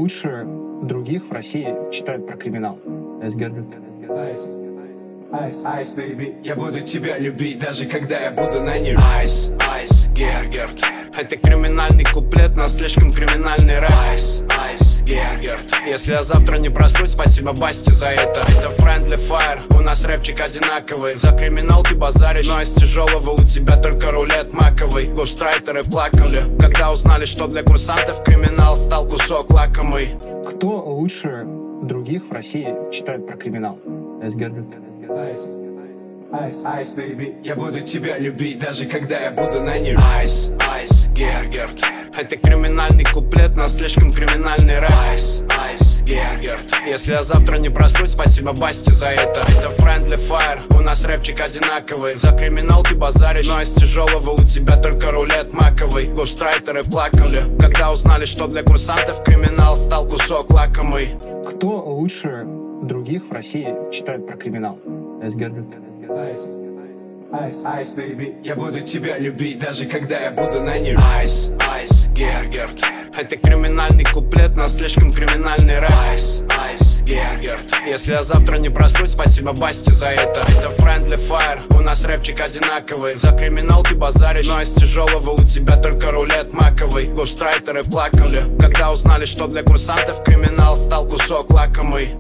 лучше других в России читает про криминал? Айс, айс, бэйби, я буду тебя любить, даже когда я буду на ней. Айс, айс, Гергерт. Это криминальный куплет, но слишком криминальный рэп. Айс, айс, Гергерт. Если я завтра не проснусь, спасибо Басте за это. Это friendly fire, у нас рэпчик одинаковый. За криминал ты базаришь, но из тяжелого у тебя только рулет маковый. Гострайтеры плакали, когда узнали, что для курсантов криминал стал кусок лакомый. Кто лучше других в России читает про криминал? Айс, айс, айс, бэйби, я буду тебя любить, даже когда я буду на ней. Айс, айс, Гергерт. Это криминальный куплет, но слишком криминальный рэп. Айс, айс, Гергерт. Если я завтра не проснусь, спасибо Басте за это. Это friendly fire, у нас рэпчик одинаковый. За криминал ты базаришь, но из тяжелого у тебя только рулет маковый. Гострайтеры плакали, когда узнали, что для курсантов криминал стал кусок лакомый. Кто лучше других в России читает про криминал? Айс, айс, айс, бэйби, я буду тебя любить, даже когда я буду на ней. Айс, айс, Гергерт. Это криминальный куплет, но слишком криминальный рэп. Айс, айс, Гергерт. Если я завтра не проснусь, спасибо Басте за это. Это friendly fire, у нас рэпчик одинаковый. За криминал ты базаришь, но из тяжелого у тебя только рулет маковый. Гострайтеры плакали, когда узнали, что для курсантов криминал стал кусок лакомый.